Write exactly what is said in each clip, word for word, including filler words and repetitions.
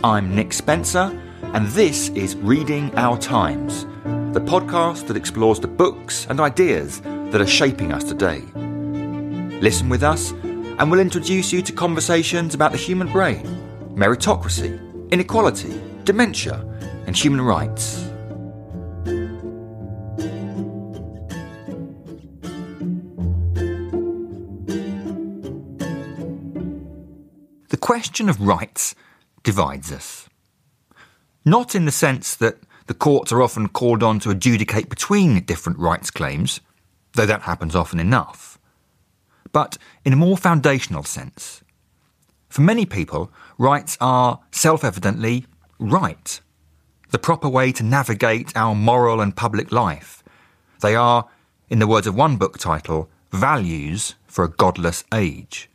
I'm Nick Spencer, and this is Reading Our Times, the podcast that explores the books and ideas that are shaping us today. Listen with us, and we'll introduce you to conversations about the human brain, meritocracy, inequality, dementia, and human rights. The question of rights divides us. Not in the sense that the courts are often called on to adjudicate between different rights claims, though that happens often enough, but in a more foundational sense. For many people, rights are self-evidently right, the proper way to navigate our moral and public life. They are, in the words of one book title, values for a godless age.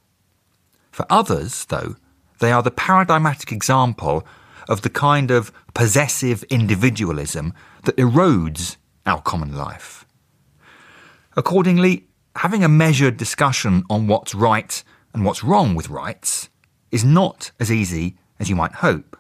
For others, though, they are the paradigmatic example of the kind of possessive individualism that erodes our common life. Accordingly, having a measured discussion on what's right and what's wrong with rights is not as easy as you might hope.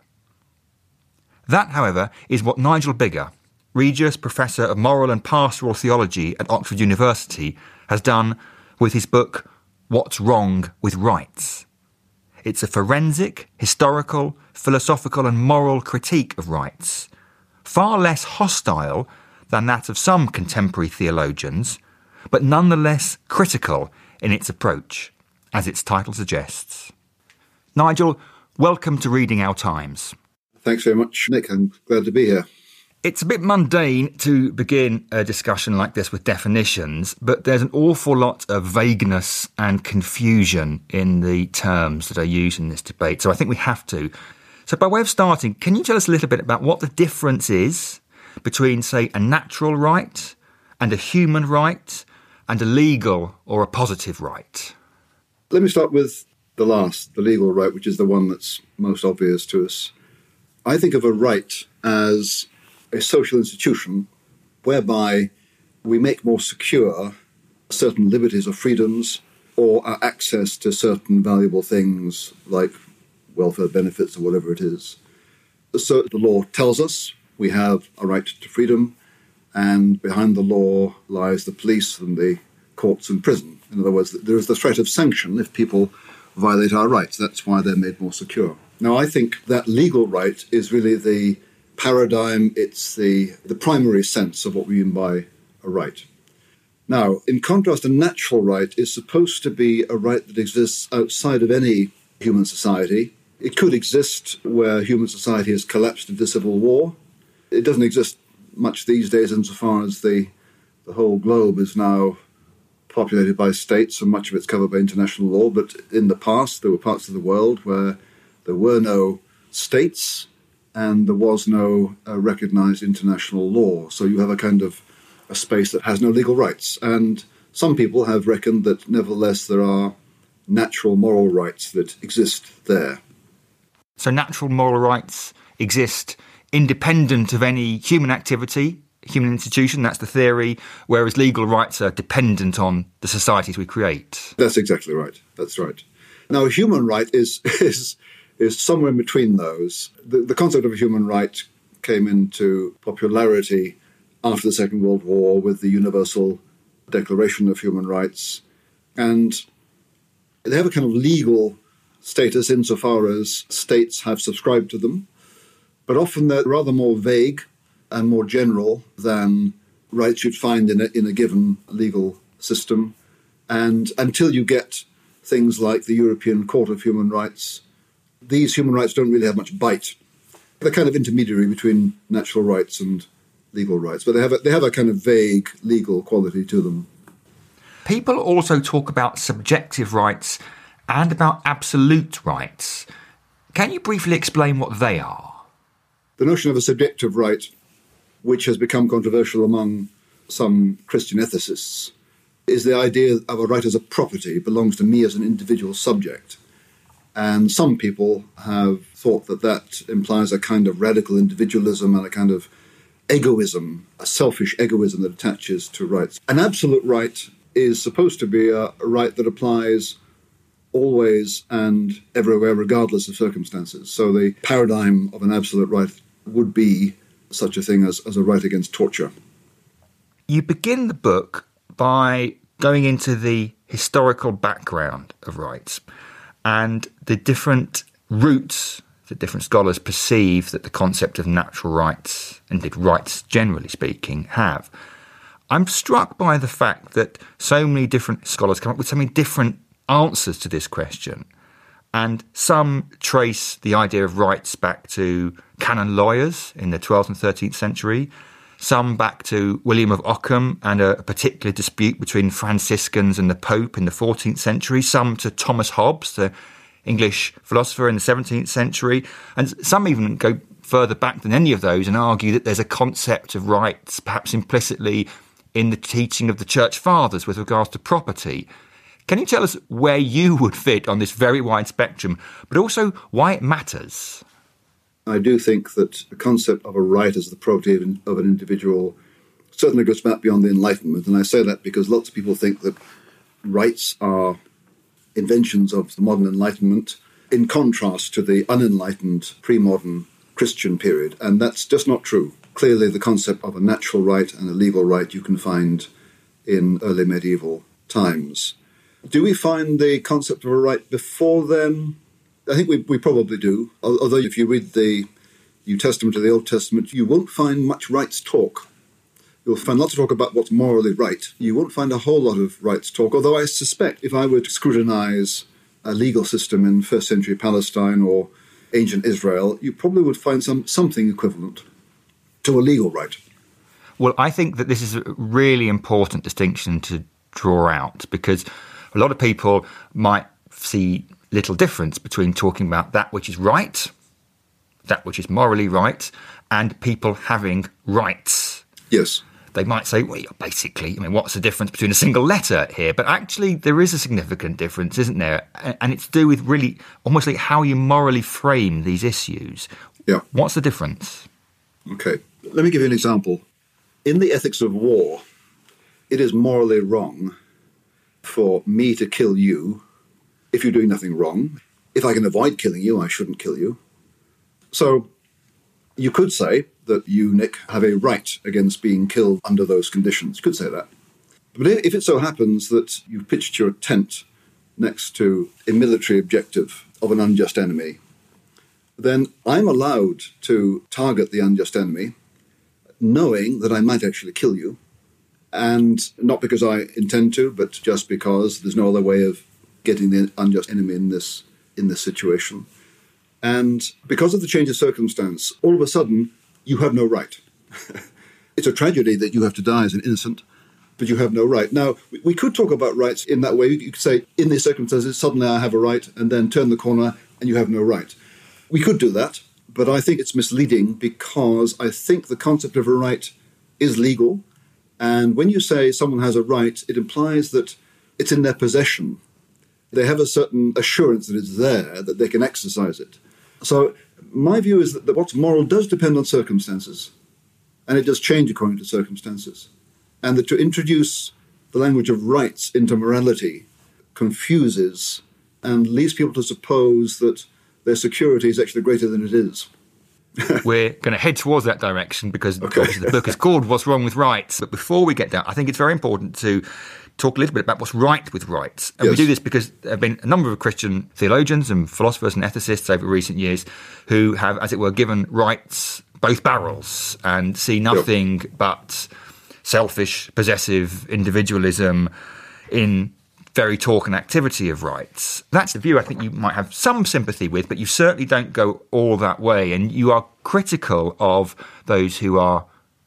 That, however, is what Nigel Biggar, Regius Professor of Moral and Pastoral Theology at Oxford University, has done with his book What's Wrong with Rights. It's a forensic, historical, philosophical and moral critique of rights, far less hostile than that of some contemporary theologians, but nonetheless critical in its approach, as its title suggests. Nigel, welcome to Reading Our Times. Thanks very much, Nick. I'm glad to be here. It's a bit mundane to begin a discussion like this with definitions, but there's an awful lot of vagueness and confusion in the terms that are used in this debate, so I think we have to. So by way of starting, can you tell us a little bit about what the difference is between, say, a natural right and a human right and a legal or a positive right? Let me start with the last, the legal right, which is the one that's most obvious to us. I think of a right as a social institution whereby we make more secure certain liberties or freedoms or our access to certain valuable things like welfare benefits or whatever it is. So the law tells us we have a right to freedom, and behind the law lies the police and the courts and prison. In other words, there is the threat of sanction if people violate our rights. That's why they're made more secure. Now, I think that legal right is really the paradigm, it's the, the primary sense of what we mean by a right. Now, in contrast, a natural right is supposed to be a right that exists outside of any human society. It could exist where human society has collapsed into civil war. It doesn't exist much these days insofar as the, the whole globe is now populated by states and much of it's covered by international law. But in the past, there were parts of the world where there were no states and there was no uh, recognised international law. So you have a kind of a space that has no legal rights. And some people have reckoned that nevertheless there are natural moral rights that exist there. So natural moral rights exist independent of any human activity, human institution, that's the theory, whereas legal rights are dependent on the societies we create. That's exactly right. That's right. Now, a human right is is is somewhere in between those. The, the concept of a human right came into popularity after the Second World War with the Universal Declaration of Human Rights, and they have a kind of legal status insofar as states have subscribed to them, but often they're rather more vague and more general than rights you'd find in a, in a given legal system. And until you get things like the European Court of Human Rights, these human rights don't really have much bite. They're kind of intermediary between natural rights and legal rights, but they have a, they have a kind of vague legal quality to them. People also talk about subjective rights and about absolute rights. Can you briefly explain what they are? The notion of a subjective right, which has become controversial among some Christian ethicists, is the idea of a right as a property, belongs to me as an individual subject. And some people have thought that that implies a kind of radical individualism and a kind of egoism, a selfish egoism that attaches to rights. An absolute right is supposed to be a, a right that applies always and everywhere, regardless of circumstances. So the paradigm of an absolute right would be such a thing as, as a right against torture. You begin the book by going into the historical background of rights and the different routes that different scholars perceive that the concept of natural rights, indeed rights generally speaking, have. I'm struck by the fact that so many different scholars come up with so many different answers to this question. And some trace the idea of rights back to canon lawyers in the twelfth and thirteenth century, some back to William of Ockham and a particular dispute between Franciscans and the Pope in the fourteenth century, some to Thomas Hobbes, the English philosopher in the seventeenth century, and some even go further back than any of those and argue that there's a concept of rights perhaps implicitly in the teaching of the Church Fathers with regards to property. Can you tell us where you would fit on this very wide spectrum, but also why it matters? I do think that the concept of a right as the property of an individual certainly goes back beyond the Enlightenment, and I say that because lots of people think that rights are inventions of the modern Enlightenment in contrast to the unenlightened pre-modern Christian period, and that's just not true. Clearly, the concept of a natural right and a legal right you can find in early medieval times. Do we find the concept of a right before then? I think we, we probably do, although if you read the New Testament or the Old Testament, you won't find much rights talk. You'll find lots of talk about what's morally right. You won't find a whole lot of rights talk, although I suspect if I were to scrutinize a legal system in first century Palestine or ancient Israel, you probably would find some something equivalent to a legal right. Well, I think that this is a really important distinction to draw out, because a lot of people might see little difference between talking about that which is right, that which is morally right, and people having rights. Yes. They might say, well, basically, I mean, what's the difference between a single letter here? But actually, there is a significant difference, isn't there? And it's to do with really almost like how you morally frame these issues. Yeah. What's the difference? Okay. Let me give you an example. In the ethics of war, it is morally wrong for me to kill you if you're doing nothing wrong. If I can avoid killing you, I shouldn't kill you. So you could say that you, Nick, have a right against being killed under those conditions. You could say that. But if it so happens that you've pitched your tent next to a military objective of an unjust enemy, then I'm allowed to target the unjust enemy, knowing that I might actually kill you, and not because I intend to, but just because there's no other way of getting the unjust enemy in this in this situation. And because of the change of circumstance, all of a sudden, you have no right. It's a tragedy that you have to die as an innocent, but you have no right. Now, we could talk about rights in that way. You could say, in these circumstances, suddenly I have a right, and then turn the corner, and you have no right. We could do that, but I think it's misleading because I think the concept of a right is legal. And when you say someone has a right, it implies that it's in their possession. They have a certain assurance that it's there, that they can exercise it. So my view is that, that what's moral does depend on circumstances, and it does change according to circumstances. And that to introduce the language of rights into morality confuses and leads people to suppose that their security is actually greater than it is. We're going to head towards that direction because okay. obviously the book is called What's Wrong with Rights. But before we get there, I think it's very important to talk a little bit about what's right with rights. And yes. we do this because there have been a number of Christian theologians and philosophers and ethicists over recent years who have, as it were, given rights both barrels and see nothing yep. but selfish, possessive individualism in very talk and activity of rights. That's the view I think you might have some sympathy with, but you certainly don't go all that way. And you are critical of those who are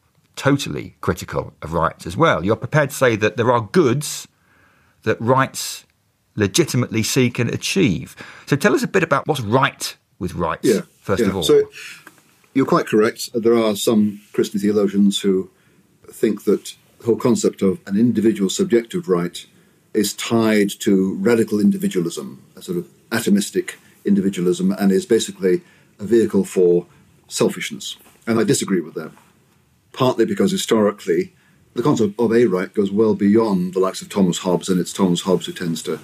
totally critical of rights as well. You're prepared to say that there are goods that rights legitimately seek and achieve. So tell us a bit about what's right with rights, yeah, first yeah. of all. So you're quite correct. There are some Christian theologians who think that the whole concept of an individual subjective right is tied to radical individualism, a sort of atomistic individualism, and is basically a vehicle for selfishness. And I disagree with that, partly because historically the concept of a right goes well beyond the likes of Thomas Hobbes, and it's Thomas Hobbes who tends to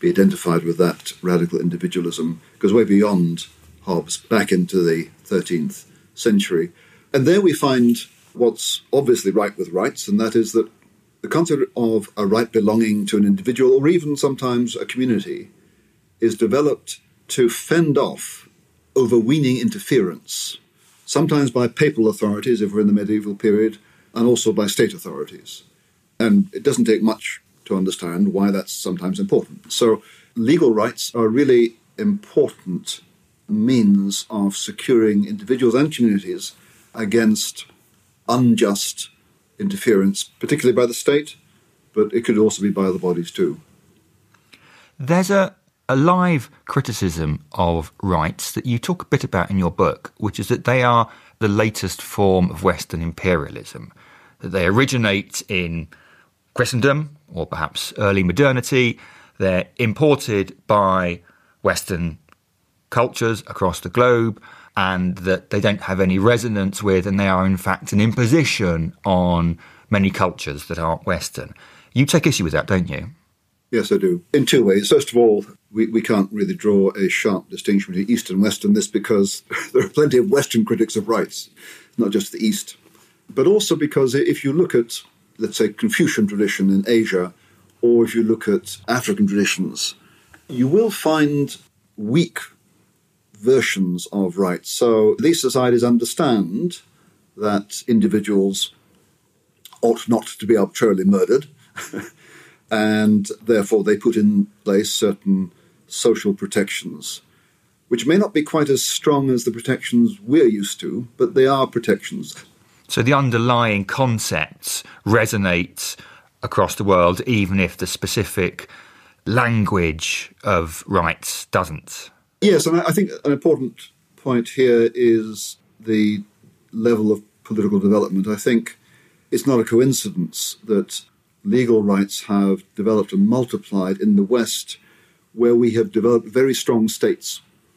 be identified with that radical individualism, goes way beyond Hobbes, back into the thirteenth century. And there we find what's obviously right with rights, and that is that the concept of a right belonging to an individual, or even sometimes a community, is developed to fend off overweening interference, sometimes by papal authorities, if we're in the medieval period, and also by state authorities. And it doesn't take much to understand why that's sometimes important. So legal rights are really important means of securing individuals and communities against unjust interference, particularly by the state, but it could also be by other bodies too. There's a, a live criticism of rights that you talk a bit about in your book, which is that they are the latest form of Western imperialism, that they originate in Christendom, or perhaps early modernity. They're imported by Western cultures across the globe, and that they don't have any resonance with, and they are in fact an imposition on many cultures that aren't Western. You take issue with that, don't you? Yes, I do. In two ways. First of all, we, we can't really draw a sharp distinction between East and West in this because there are plenty of Western critics of rights, not just the East. But also because if you look at, let's say, Confucian tradition in Asia, or if you look at African traditions, you will find weak versions of rights. So these societies understand that individuals ought not to be arbitrarily murdered, and therefore they put in place certain social protections, which may not be quite as strong as the protections we're used to, but they are protections. So the underlying concepts resonate across the world, even if the specific language of rights doesn't. Yes, and I think an important point here is the level of political development. I think it's not a coincidence that legal rights have developed and multiplied in the West, where we have developed very strong states.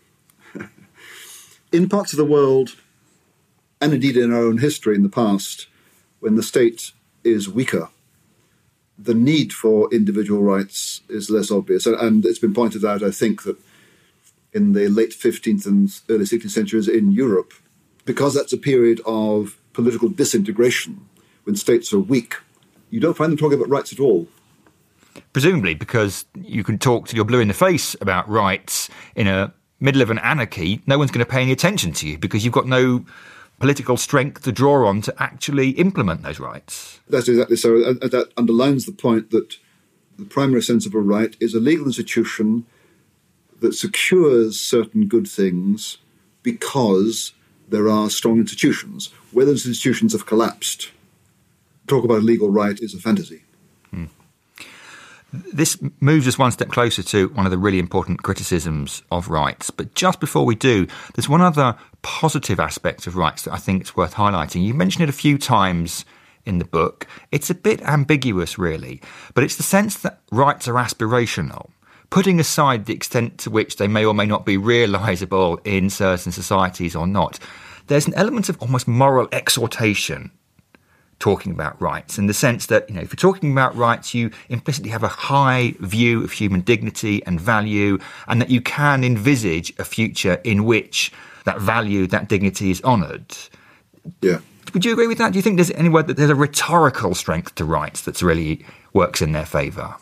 In parts of the world, and indeed in our own history in the past, when the state is weaker, the need for individual rights is less obvious. And it's been pointed out, I think, that in the late fifteenth and early sixteenth centuries in Europe, because that's a period of political disintegration, when states are weak, you don't find them talking about rights at all. Presumably because you can talk till you're blue in the face about rights in a middle of an anarchy, no one's going to pay any attention to you because you've got no political strength to draw on to actually implement those rights. That's exactly so. And that underlines the point that the primary sense of a right is a legal institution that secures certain good things because there are strong institutions. Where those institutions have collapsed, talk about a legal right is a fantasy. Hmm. This moves us one step closer to one of the really important criticisms of rights. But just before we do, there's one other positive aspect of rights that I think it's worth highlighting. You mentioned it a few times in the book. It's a bit ambiguous, really, but it's the sense that rights are aspirational. Putting aside the extent to which they may or may not be realisable in certain societies or not, there's an element of almost moral exhortation talking about rights, in the sense that, you know, if you're talking about rights, you implicitly have a high view of human dignity and value, and that you can envisage a future in which that value, that dignity is honoured. Yeah. Would you agree with that? Do you think there's any way that there's a rhetorical strength to rights that really works in their favour?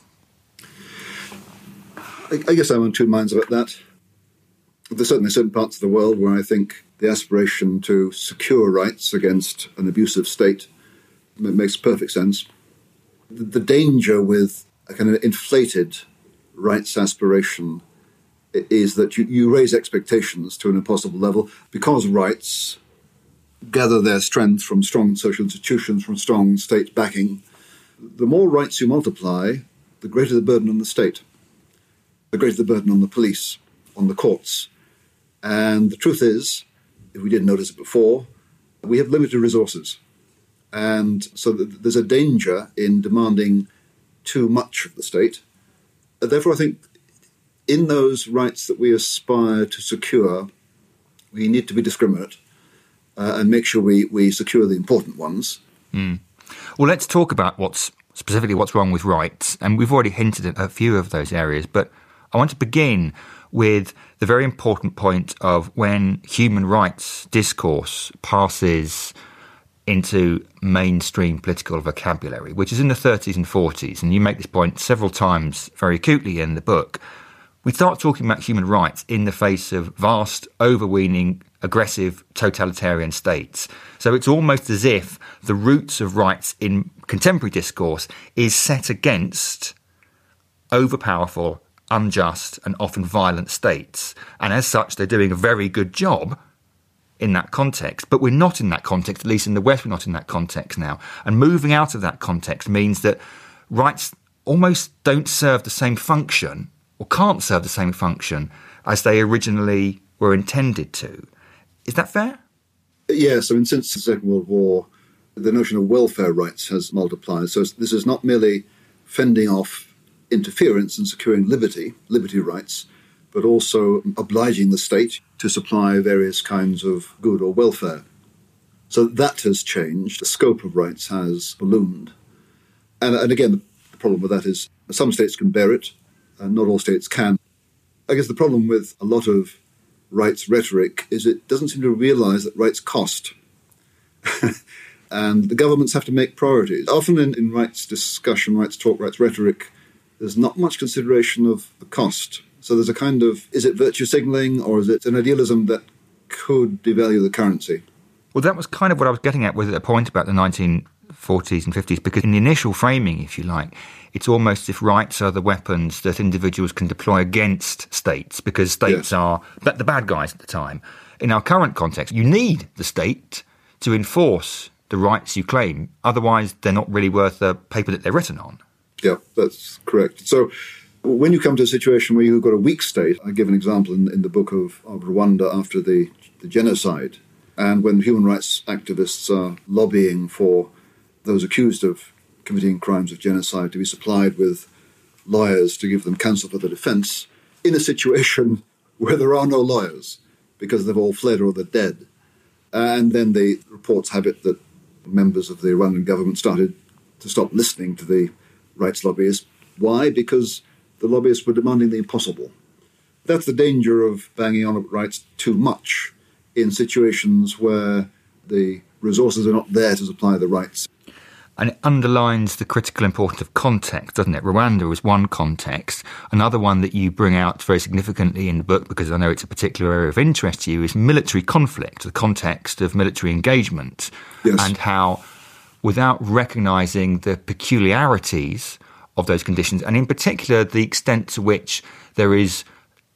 I guess I'm on two minds about that. There's certainly certain parts of the world where I think the aspiration to secure rights against an abusive state makes perfect sense. The danger with a kind of inflated rights aspiration is that you, you raise expectations to an impossible level because rights gather their strength from strong social institutions, from strong state backing. The more rights you multiply, the greater the burden on the state, the greater the burden on the police, on the courts. And the truth is, if we didn't notice it before, we have limited resources. And so there's a danger in demanding too much of the state. Therefore, I think in those rights that we aspire to secure, we need to be discriminate uh, and make sure we, we secure the important ones. Mm. Well, let's talk about what's specifically what's wrong with rights. And we've already hinted at a few of those areas, but I want to begin with the very important point of when human rights discourse passes into mainstream political vocabulary, which is in the thirties and forties, and you make this point several times very acutely in the book. We start talking about human rights in the face of vast, overweening, aggressive, totalitarian states. So it's almost as if the roots of rights in contemporary discourse is set against overpowerful, unjust and often violent states. And as such, they're doing a very good job in that context. But we're not in that context, at least in the West, we're not in that context now. And moving out of that context means that rights almost don't serve the same function or can't serve the same function as they originally were intended to. Is that fair? Yes, I mean, since the Second World War, the notion of welfare rights has multiplied. So this is not merely fending off interference and securing liberty, liberty rights, but also obliging the state to supply various kinds of good or welfare. So that has changed. The scope of rights has ballooned. And, and again, the problem with that is some states can bear it, and not all states can. I guess the problem with a lot of rights rhetoric is it doesn't seem to realise that rights cost. And the governments have to make priorities. Often in, in rights discussion, rights talk, rights rhetoric, there's not much consideration of the cost. So there's a kind of, is it virtue signalling or is it an idealism that could devalue the currency? Well, that was kind of what I was getting at with the point about the nineteen forties and fifties, because in the initial framing, if you like, it's almost as if rights are the weapons that individuals can deploy against states, because states yes. are the bad guys at the time. In our current context, you need the state to enforce the rights you claim. Otherwise, they're not really worth the paper that they're written on. Yeah, that's correct. So when you come to a situation where you've got a weak state, I give an example in, in the book of, of Rwanda after the, the genocide, and when human rights activists are lobbying for those accused of committing crimes of genocide to be supplied with lawyers to give them counsel for the defence, in a situation where there are no lawyers because they've all fled or they're dead. And then the reports have it that members of the Rwandan government started to stop listening to the rights lobbyists. Why? Because the lobbyists were demanding the impossible. That's the danger of banging on about rights too much in situations where the resources are not there to supply the rights. And it underlines the critical importance of context, doesn't it? Rwanda is one context. Another one that you bring out very significantly in the book, because I know it's a particular area of interest to you, is military conflict, the context of military engagement. Yes. And how, without recognising the peculiarities of those conditions, and in particular the extent to which there is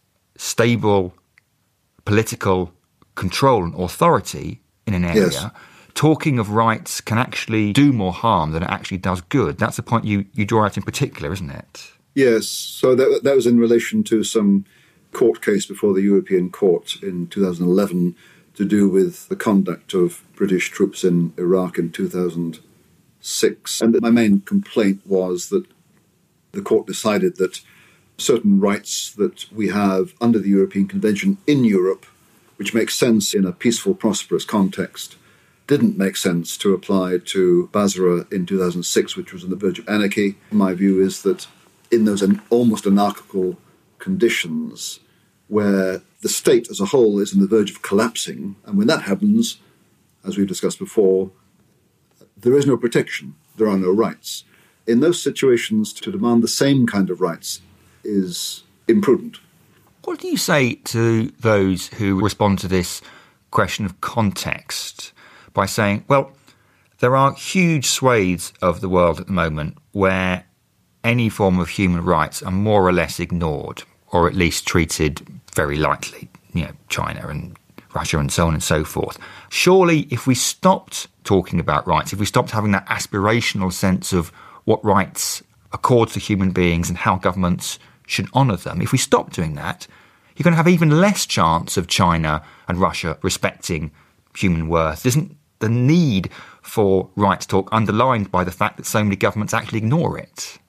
stable political control and authority in an area, yes. talking of rights can actually do more harm than it actually does good. That's the point you, you draw out in particular, isn't it? Yes. So that, that was in relation to some court case before the European Court in two thousand eleven to do with the conduct of British troops in Iraq in two thousand six. And my main complaint was that the court decided that certain rights that we have under the European Convention in Europe, which makes sense in a peaceful, prosperous context, didn't make sense to apply to Basra in two thousand six, which was on the verge of anarchy. My view is that in those almost anarchical conditions where the state as a whole is on the verge of collapsing, and when that happens, as we've discussed before, there is no protection, there are no rights. In those situations, to demand the same kind of rights is imprudent. What do you say to those who respond to this question of context by saying, well, there are huge swathes of the world at the moment where any form of human rights are more or less ignored, or at least treated very lightly, you know, China and Russia and so on and so forth. Surely if we stopped talking about rights, if we stopped having that aspirational sense of what rights accord to human beings and how governments should honour them, if we stop doing that, you're going to have even less chance of China and Russia respecting human worth. Isn't the need for rights talk underlined by the fact that so many governments actually ignore it?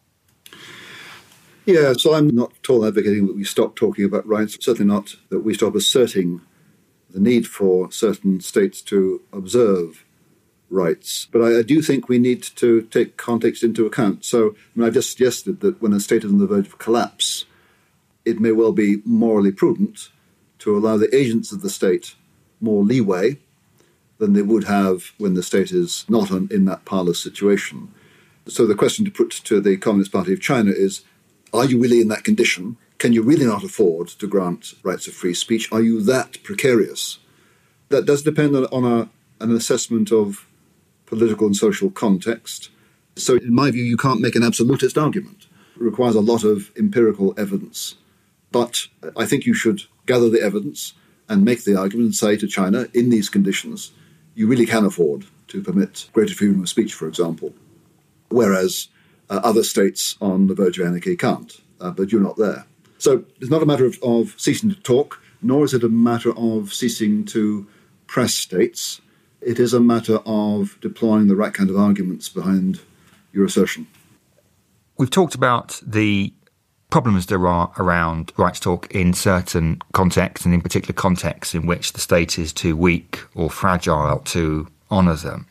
Yeah, so I'm not at all advocating that we stop talking about rights, certainly not that we stop asserting the need for certain states to observe rights. But I, I do think we need to take context into account. So I mean, I just suggested that when a state is on the verge of collapse, it may well be morally prudent to allow the agents of the state more leeway than they would have when the state is not in that powerless situation. So the question to put to the Communist Party of China is, are you really in that condition? Can you really not afford to grant rights of free speech? Are you that precarious? That does depend on, on a, an assessment of political and social context. So in my view, you can't make an absolutist argument. It requires a lot of empirical evidence. But I think you should gather the evidence and make the argument and say to China, in these conditions, you really can afford to permit greater freedom of speech, for example, whereas uh, other states on the verge of anarchy can't, uh, but you're not there. So it's not a matter of, of ceasing to talk, nor is it a matter of ceasing to press states. It is a matter of deploying the right kind of arguments behind your assertion. We've talked about the problems there are around rights talk in certain contexts, and in particular contexts in which the state is too weak or fragile to honour them.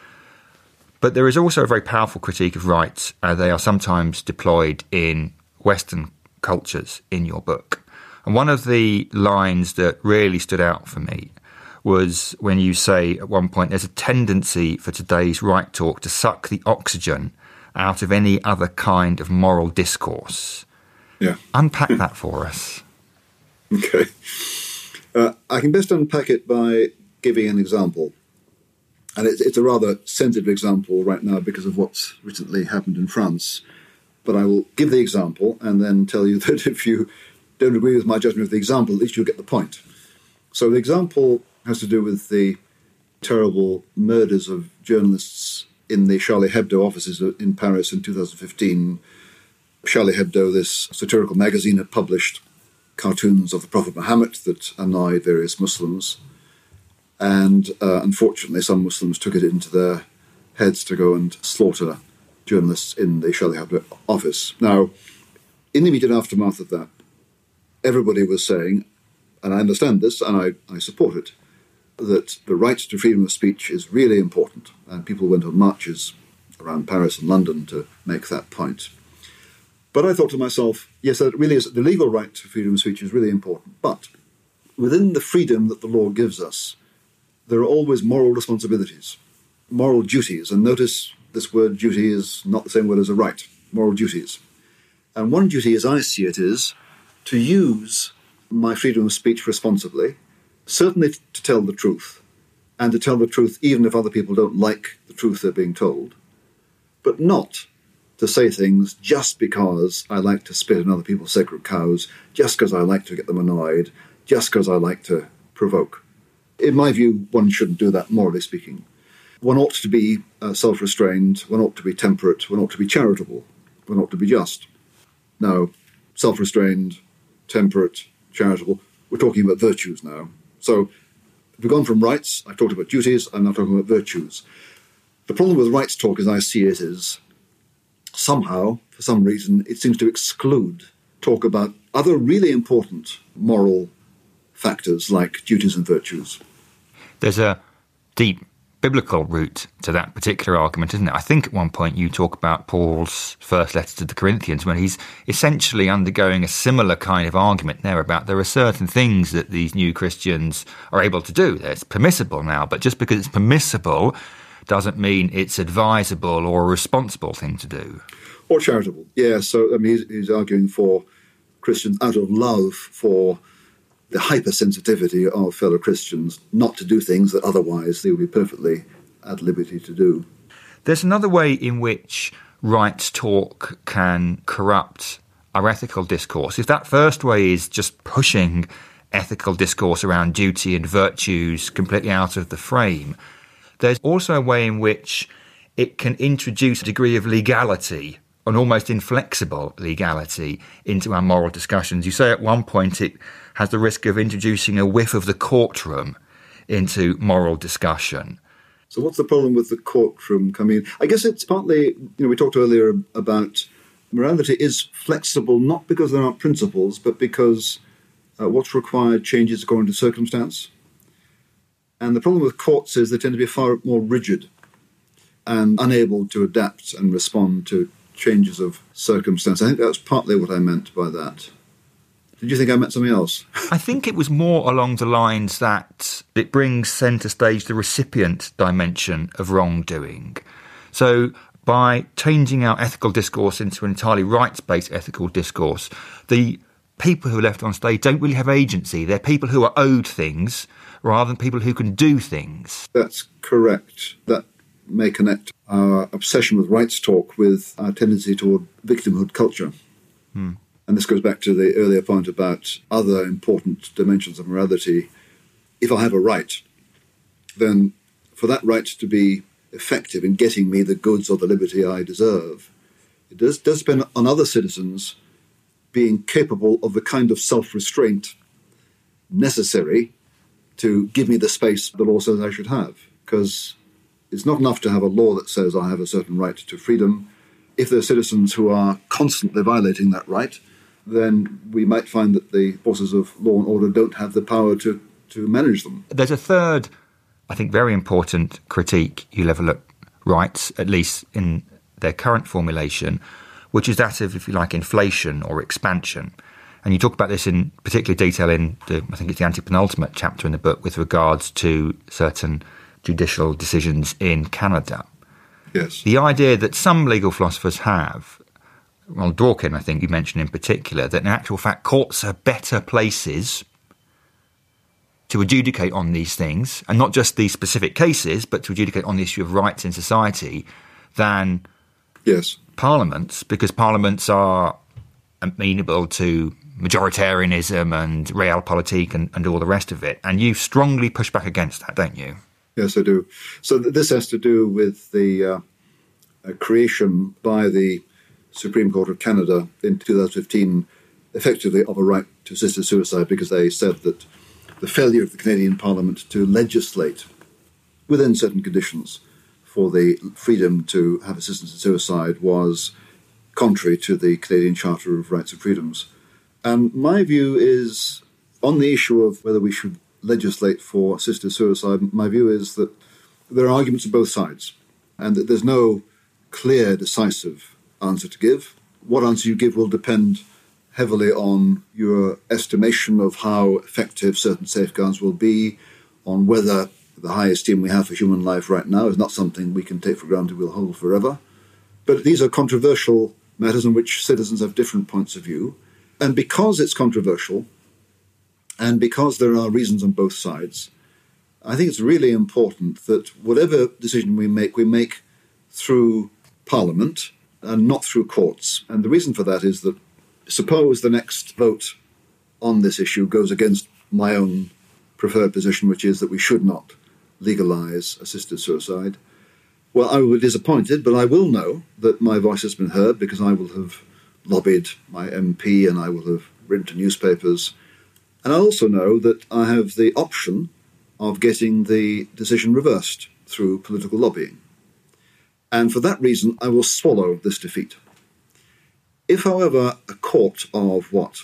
But there is also a very powerful critique of rights, and they are sometimes deployed in Western cultures in your book. And one of the lines that really stood out for me was when you say at one point there's a tendency for today's right talk to suck the oxygen out of any other kind of moral discourse. Yeah. Unpack that for us. Okay. Uh, I can best unpack it by giving an example. And it's, it's a rather sensitive example right now because of what's recently happened in France. But I will give the example and then tell you that if you don't agree with my judgment of the example, at least you'll get the point. So the example has to do with the terrible murders of journalists in the Charlie Hebdo offices in Paris in two thousand fifteen. Charlie Hebdo, this satirical magazine, had published cartoons of the Prophet Muhammad that annoyed various Muslims. And uh, unfortunately, some Muslims took it into their heads to go and slaughter journalists in the Charlie Hebdo office. Now, in the immediate aftermath of that, everybody was saying, and I understand this and I, I support it, that the right to freedom of speech is really important. And people went on marches around Paris and London to make that point. But I thought to myself, yes, that really is, the legal right to freedom of speech is really important. But within the freedom that the law gives us, there are always moral responsibilities, moral duties. And notice this word duty is not the same word as a right, moral duties. And one duty, as I see it, is to use my freedom of speech responsibly, certainly to tell the truth, and to tell the truth even if other people don't like the truth they're being told, but not to say things just because I like to spit on other people's sacred cows, just because I like to get them annoyed, just because I like to provoke. In my view, one shouldn't do that, morally speaking. One ought to be uh, self-restrained, one ought to be temperate, one ought to be charitable, one ought to be just. Now, self-restrained, temperate, charitable, we're talking about virtues now. So we've gone from rights, I've talked about duties, I'm now talking about virtues. The problem with rights talk, as I see it, is somehow, for some reason, it seems to exclude talk about other really important moral factors like duties and virtues. There's a deep biblical root to that particular argument, isn't it? I think at one point you talk about Paul's first letter to the Corinthians when he's essentially undergoing a similar kind of argument there about there are certain things that these new Christians are able to do. It's permissible now, but just because it's permissible doesn't mean it's advisable or a responsible thing to do. Or charitable, yeah. So, I mean, he's, he's arguing for Christians out of love for the hypersensitivity of fellow Christians not to do things that otherwise they would be perfectly at liberty to do. There's another way in which rights talk can corrupt our ethical discourse. If that first way is just pushing ethical discourse around duty and virtues completely out of the frame, there's also a way in which it can introduce a degree of legality, an almost inflexible legality, into our moral discussions. You say at one point it has the risk of introducing a whiff of the courtroom into moral discussion. So what's the problem with the courtroom coming in? I guess it's partly, you know, we talked earlier about morality is flexible, not because there aren't principles, but because uh, what's required changes according to circumstance. And the problem with courts is they tend to be far more rigid and unable to adapt and respond to changes of circumstance. I think that's partly what I meant by that. Did you think I meant something else? I think it was more along the lines that it brings centre stage the recipient dimension of wrongdoing. So by changing our ethical discourse into an entirely rights-based ethical discourse, the people who are left on stage don't really have agency. They're people who are owed things rather than people who can do things. That's correct. That may connect our obsession with rights talk with our tendency toward victimhood culture. Hmm. And this goes back to the earlier point about other important dimensions of morality. If I have a right, then for that right to be effective in getting me the goods or the liberty I deserve, it does, does depend on other citizens being capable of the kind of self-restraint necessary to give me the space the law says I should have. Because it's not enough to have a law that says I have a certain right to freedom. If there are citizens who are constantly violating that right, then we might find that the forces of law and order don't have the power to, to manage them. There's a third, I think, very important critique you level at rights, at least in their current formulation, which is that of, if you like, inflation or expansion. And you talk about this in particular detail in, the, I think it's the anti-penultimate chapter in the book with regards to certain judicial decisions in Canada. Yes. The idea that some legal philosophers have, well, Dworkin, I think you mentioned in particular, that in actual fact courts are better places to adjudicate on these things, and not just these specific cases, but to adjudicate on the issue of rights in society than yes. parliaments, because parliaments are amenable to majoritarianism and realpolitik and, and all the rest of it. And you strongly push back against that, don't you? Yes, I do. So th- this has to do with the uh, uh, creation by the Supreme Court of Canada in two thousand fifteen, effectively, of a right to assisted suicide, because they said that the failure of the Canadian Parliament to legislate within certain conditions for the freedom to have assistance in suicide was contrary to the Canadian Charter of Rights and Freedoms. And my view is, on the issue of whether we should legislate for assisted suicide, my view is that there are arguments on both sides, and that there's no clear, decisive answer to give. What answer you give will depend heavily on your estimation of how effective certain safeguards will be, on whether the high esteem we have for human life right now is not something we can take for granted we'll hold forever. But these are controversial matters in which citizens have different points of view. And because it's controversial, and because there are reasons on both sides, I think it's really important that whatever decision we make, we make through Parliament and not through courts. And the reason for that is that suppose the next vote on this issue goes against my own preferred position, which is that we should not legalise assisted suicide. Well, I will be disappointed, but I will know that my voice has been heard because I will have lobbied my M P and I will have written to newspapers. And I also know that I have the option of getting the decision reversed through political lobbying. And for that reason, I will swallow this defeat. If, however, a court of, what,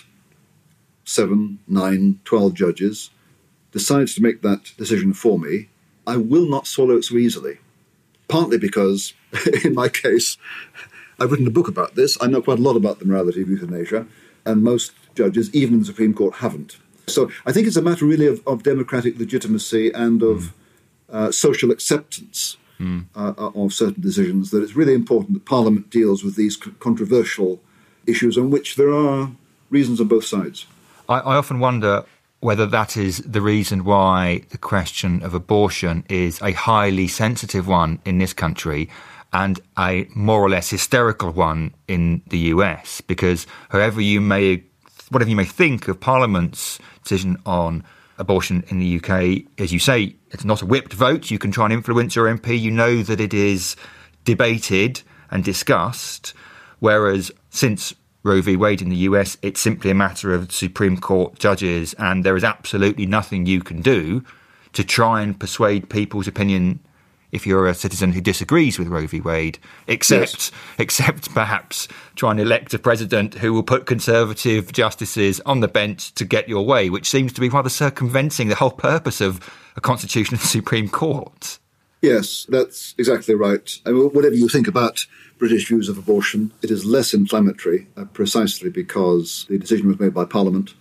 seven, nine, twelve judges decides to make that decision for me, I will not swallow it so easily. Partly because, in my case, I've written a book about this. I know quite a lot about the morality of euthanasia, and most judges, even in the Supreme Court, haven't. So I think it's a matter really of, of democratic legitimacy and of mm. uh, social acceptance mm. uh, of certain decisions, that it's really important that Parliament deals with these controversial issues on which there are reasons on both sides. I, I often wonder whether that is the reason why the question of abortion is a highly sensitive one in this country and a more or less hysterical one in the U S, because however you may, whatever you may think of Parliament's decision on abortion in the U K, as you say, it's not a whipped vote. You can try and influence your M P. You know that it is debated and discussed, whereas since Roe v. Wade in the U S, it's simply a matter of Supreme Court judges, and there is absolutely nothing you can do to try and persuade people's opinion if you're a citizen who disagrees with Roe v. Wade, except, yes. except perhaps trying to elect a president who will put Conservative justices on the bench to get your way, which seems to be rather circumventing the whole purpose of a constitutional Supreme Court. Yes, that's exactly right. I mean, whatever you think about British views of abortion, it is less inflammatory uh, precisely because the decision was made by Parliament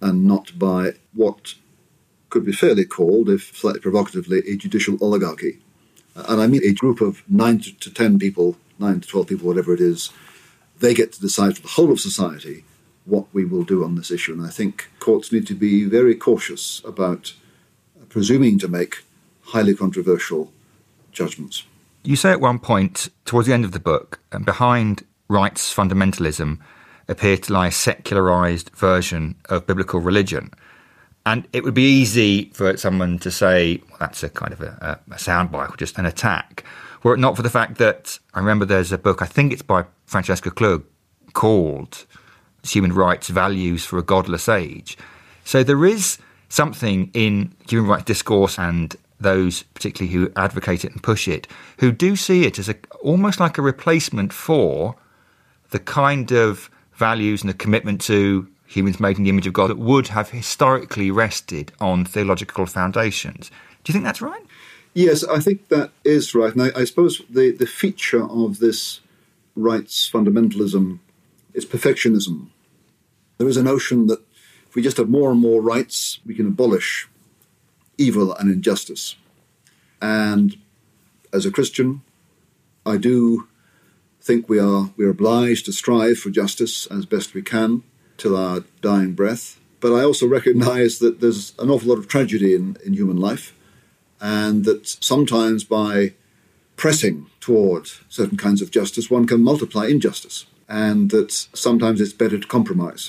and not by what could be fairly called, if slightly provocatively, a judicial oligarchy. And I mean a group of nine to ten people, nine to twelve people, whatever it is, they get to decide for the whole of society what we will do on this issue. And I think courts need to be very cautious about presuming to make highly controversial judgments. You say at one point, towards the end of the book, and behind rights fundamentalism appeared to lie a secularised version of biblical religion. And it would be easy for someone to say, well, that's a kind of a, a soundbite or just an attack, were it not for the fact that, I remember there's a book, I think it's by Francesca Klug, called Human Rights Values for a Godless Age. So there is something in human rights discourse, and those particularly who advocate it and push it, who do see it as a, almost like a replacement for the kind of values and the commitment to humans made in the image of God that would have historically rested on theological foundations. Do you think that's right? Yes, I think that is right. And I, I suppose the, the feature of this rights fundamentalism is perfectionism. There is a notion that if we just have more and more rights, we can abolish evil and injustice. And as a Christian, I do think we are we are obliged to strive for justice as best we can till our dying breath. But I also recognise that there's an awful lot of tragedy in, in human life, and that sometimes by pressing toward certain kinds of justice, one can multiply injustice, and that sometimes it's better to compromise.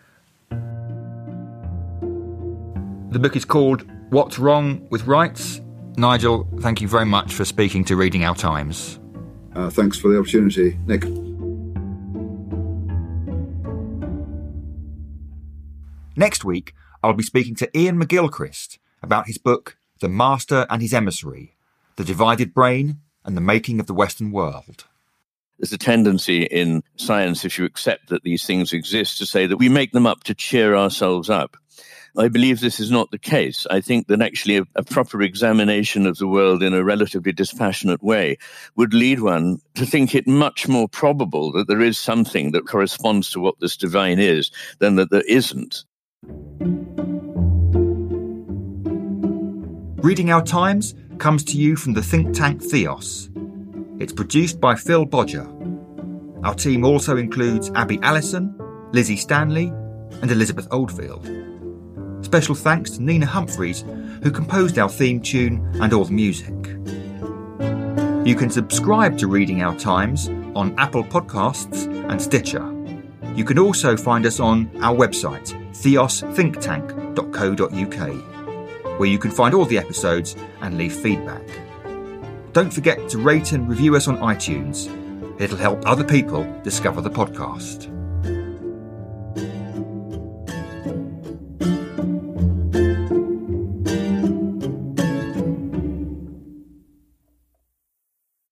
The book is called What's Wrong with Rights? Nigel, thank you very much for speaking to Reading Our Times. Uh, thanks for the opportunity, Nick. Next week, I'll be speaking to Ian McGilchrist about his book, The Master and His Emissary, The Divided Brain and the Making of the Western World. There's a tendency in science, if you accept that these things exist, to say that we make them up to cheer ourselves up. I believe this is not the case. I think that actually a, a proper examination of the world in a relatively dispassionate way would lead one to think it much more probable that there is something that corresponds to what this divine is than that there isn't. Reading Our Times comes to you from the think tank Theos. It's produced by Phil Bodger. Our team also includes Abby Allison, Lizzie Stanley and Elizabeth Oldfield. Special thanks to Nina Humphreys, who composed our theme tune and all the music. You can subscribe to Reading Our Times on Apple Podcasts and Stitcher. You can also find us on our website, theos think tank dot co dot uk, where you can find all the episodes and leave feedback. Don't forget to rate and review us on iTunes. It'll help other people discover the podcast.